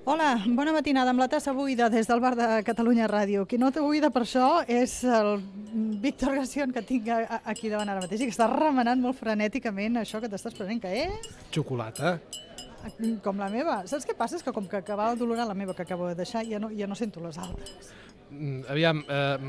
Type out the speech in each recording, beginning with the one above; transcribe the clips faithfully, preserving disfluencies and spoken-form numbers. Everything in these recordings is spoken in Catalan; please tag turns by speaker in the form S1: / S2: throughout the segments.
S1: Hola, bona matinada amb la tassa buida des del bar de Catalunya Ràdio. Qui no té buida per això és el Víctor Gación, que tinc aquí davant ara mateix i que està remenant molt frenèticament això que t'estàs prenent, que és...
S2: Xocolata.
S1: Com la meva. Saps què passa? És que com que acabava d'olorar la meva que acabo de deixar, ja no, ja no sento les altres.
S2: Mm, aviam,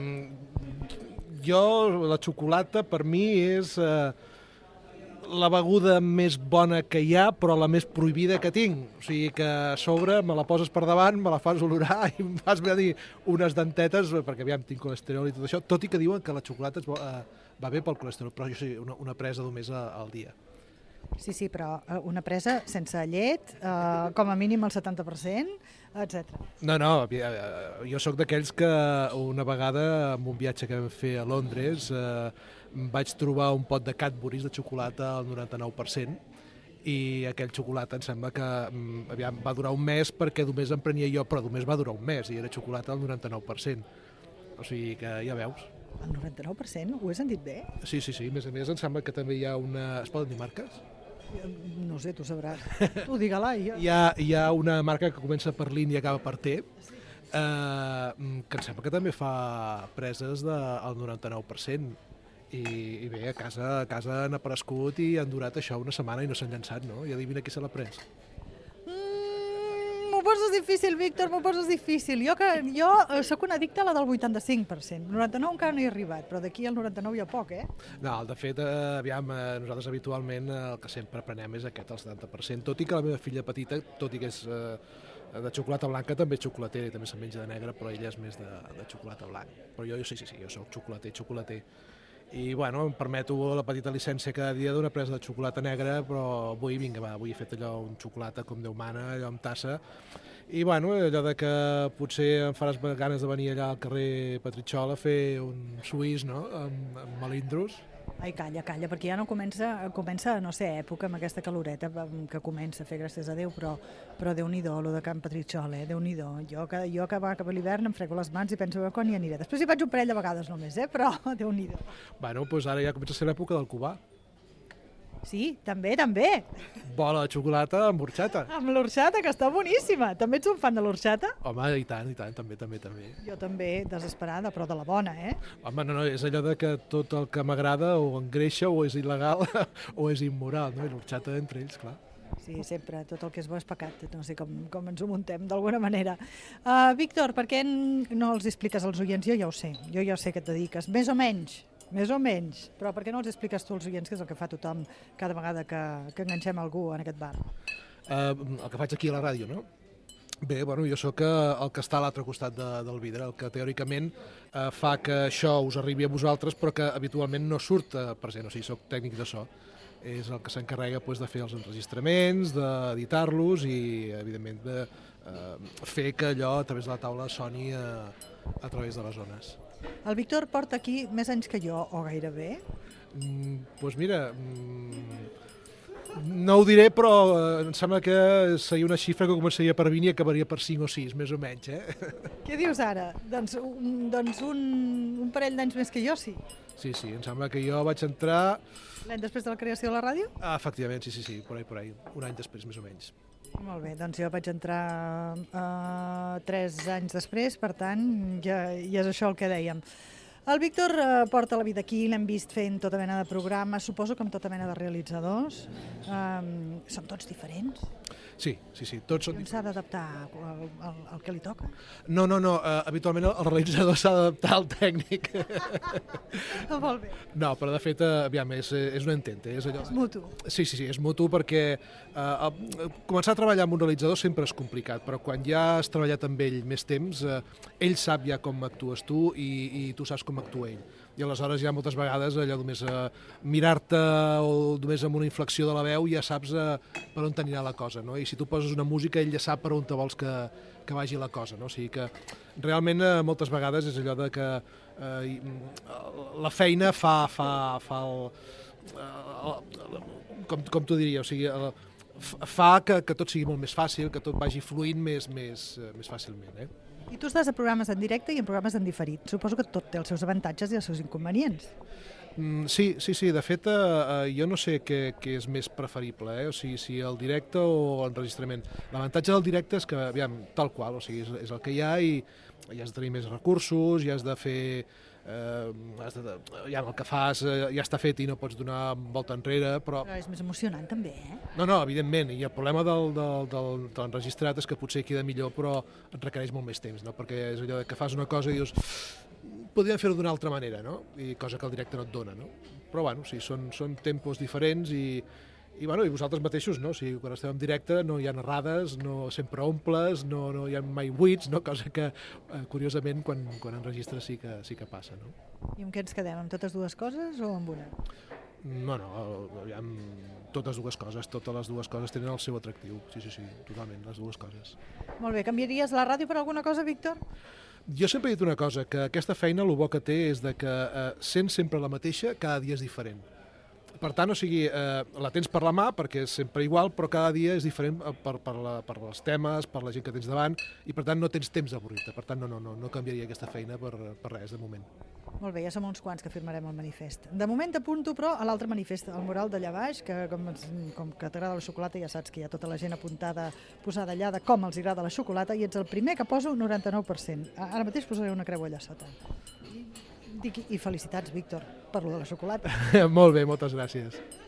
S2: eh, jo la xocolata per mi és... Eh, la beguda més bona que hi ha, però la més prohibida que tinc. O sigui que a sobre me la poses per davant, me la fas olorar i em fas venir unes dentetes, perquè aviam, tinc colesterol i tot això, tot i que diuen que la xocolata es, eh, va bé pel colesterol, però jo sí, una, una presa només al dia.
S1: Sí, sí, però una presa sense llet, eh, com a mínim el setanta per cent, etcètera.
S2: No, no, jo sóc d'aquells que una vegada, en un viatge que vam fer a Londres, eh, vaig trobar un pot de Cadbury's de xocolata al noranta-nou per cent i aquell xocolata em sembla que aviam, va durar un mes perquè només en prenia jo, però només va durar un mes i era xocolata al noranta-nou per cent. O sigui que ja veus.
S1: El noranta-nou per cent? Ho he sentit bé?
S2: Sí, sí, sí. A més a més em sembla que també hi ha una... Es poden dir marques?
S1: No sé, tu sabràs. Tu digue-la. Jo...
S2: Hi, ha, hi ha una marca que comença per l'I i acaba per T, eh, que em sembla que també fa preses del noranta-nou per cent. I, i bé, a casa, a casa han aparegut i han durat això una setmana i no s'han llançat, no? I adivina qui se l'ha pres.
S1: Mm, m'ho poses difícil, Víctor, m'ho poses difícil. Jo, que, jo sóc una addicta a la del vuitanta-cinc per cent. noranta-nou encara no hi he arribat, però d'aquí al noranta-nou hi ha poc, eh?
S2: No, de fet, eh, aviam, eh, nosaltres habitualment eh, el que sempre prenem és aquest, el setanta per cent, tot i que la meva filla petita, tot i que és eh, de xocolata blanca, també és xocolatera i també se'n menja de negre, però ella és més de, de xocolata blanc. Però jo, jo sí, sí, sí, jo soc xocolater, xocolater. I bueno, em permeto la petita llicència cada dia d'una presa de xocolata negra, però avui, vinga, va, avui he fet allò, un xocolata com Déu mana, allò amb tassa, i bueno, allò de que potser em faràs ganes de venir allà al carrer Petritxol a fer un suís, no?, amb, amb melindros.
S1: Ai, calla, calla, perquè ja no comença, comença, no sé, època amb aquesta caloreta que comença a fer, gràcies a Déu, però, però Déu-n'hi-do, allò de Can Petritxol, eh? Déu-n'hi-do. Jo, jo que va cap a l'hivern em frego les mans i penso que quan hi aniré. Després hi vaig un parell de vegades només, eh? Però Déu-n'hi-do.
S2: Bueno, doncs ara ja comença a ser l'època del Cubà.
S1: Sí, també, també.
S2: Bola de xocolata amb orxata.
S1: Amb l'orxata, que està boníssima. També ets un fan de l'orxata?
S2: Home, i tant, i tant, també, també, també.
S1: Jo també, desesperada, però de la bona, eh?
S2: Home, no, no, és allò de que tot el que m'agrada o engreixa o és il·legal o és immoral, no? I l'orxata entre ells, clar.
S1: Sí, sempre, tot el que és bo és pecat, no sé com, com ens ho muntem d'alguna manera. Uh, Víctor, per què no els expliques als oients? Jo ja ho sé, jo ja sé que et dediques, més o menys, més o menys, però per què no els expliques tu als oients, que és el que fa tothom cada vegada que, que enganxem algú en aquest bar?
S2: Uh, el que faig aquí a la ràdio, no? Bé, bueno, jo sóc el que està a l'altre costat de, del vidre, el que teòricament uh, fa que això us arribi a vosaltres, però que habitualment no surt uh, present, o sigui, sóc tècnic de so. És el que s'encarrega pues, de fer els enregistraments, d'editar-los i, evidentment, de uh, fer que allò a través de la taula soni uh, a través de les zones.
S1: El Víctor porta aquí més anys que jo, o gairebé?
S2: Mm, doncs mira, mm, no ho diré, però eh, em sembla que seria una xifra que començaria per vint i acabaria per cinc o sis, més o menys, eh?
S1: Què dius ara? Doncs, un, doncs un, un parell d'anys més que jo, sí.
S2: Sí, sí, em sembla que jo vaig entrar...
S1: L'any després de la creació de la ràdio?
S2: Ah, efectivament, sí, sí, sí, por ahí, por ahí, un any després, més o menys.
S1: Molt bé, doncs jo vaig entrar uh, tres anys després, per tant, ja, ja és això el que dèiem. El Víctor uh, porta la vida aquí, l'hem vist fent tota mena de programes, suposo que amb tota mena de realitzadors. Um, són tots diferents?
S2: Sí, sí, sí, tots són...
S1: I on s'ha d'adaptar al, al, al que li toca?
S2: No, no, no, uh, habitualment el realitzador s'ha d'adaptar al tècnic.
S1: Molt bé.
S2: No, però de fet, uh, aviam, és, és un entente. És, allò...
S1: és mutu.
S2: Sí, sí, sí, és mutu perquè uh, començar a treballar amb un realitzador sempre és complicat, però quan ja has treballat amb ell més temps, uh, ell sap ja com actues tu i, i tu saps com actua ell. I aleshores ja moltes vegades allò només uh, mirar-te o només amb una inflexió de la veu ja saps uh, per on t'anirà la cosa, no? I si tu poses una música ell ja sap per on te vols que, que vagi la cosa, no? O sigui que realment uh, moltes vegades és allò de que uh, la feina fa, fa, fa el, uh, com, com t'ho diria, o sigui, uh, fa que, que tot sigui molt més fàcil, que tot vagi fluint més, més, uh, més fàcilment, eh?
S1: I tu estàs a programes en directe i en programes en diferit. Suposo que tot té els seus avantatges i els seus inconvenients.
S2: Mm, sí, sí, sí, de fet, eh, jo no sé què, què és més preferible, eh? O sigui, si el directe o l'enregistrament. L'avantatge del directe és que, aviam, tal qual, o sigui, és, és el que hi ha i hi has de tenir més recursos, hi has de fer... Eh, has de, ja el que fas eh, ja està fet i no pots donar volta enrere, però...
S1: Però és més emocionant també, eh?
S2: No, no, evidentment, i el problema del, del, del, de l'enregistrat és que potser queda millor, però et requereix molt més temps, no? Perquè és allò que fas una cosa i dius podríem fer-ho d'una altra manera, no? I cosa que el directe no et dona, no? Però bueno, sí, són, són tempos diferents i, i, bueno, i vosaltres mateixos, no? O sigui, quan esteu en directe no hi ha errades, no sempre omples, no, no hi ha mai buits, no? Cosa que, eh, curiosament, quan, quan enregistres sí que, sí que passa, no?
S1: I amb què ens quedem? Amb totes dues coses o amb una?
S2: No, no, hi ha totes dues coses, totes les dues coses tenen el seu atractiu, sí, sí, sí, totalment, les dues coses.
S1: Molt bé, canviaries la ràdio per alguna cosa, Víctor?
S2: Jo sempre he dit una cosa, que aquesta feina el bo que té és de que eh, sent sempre la mateixa, cada dia és diferent. Per tant, o sigui, eh, la tens per la mà perquè és sempre igual, però cada dia és diferent per, per, la, per els temes, per la gent que tens davant, i per tant no tens temps d'avorrir-te. Per tant, no, no, no, no canviaria aquesta feina per, per res, de moment.
S1: Molt bé, ja som uns quants que firmarem el manifest. De moment t'apunto, però, a l'altre manifest, el mural d'allà baix, que com, com que t'agrada la xocolata ja saps que hi ha tota la gent apuntada, posada allà de com els agrada la xocolata, i ets el primer que poso noranta-nou per cent. Ara mateix posaré una creu allà sota. I, i felicitats, Víctor, per lo de la xocolata.
S2: Molt bé, moltes gràcies.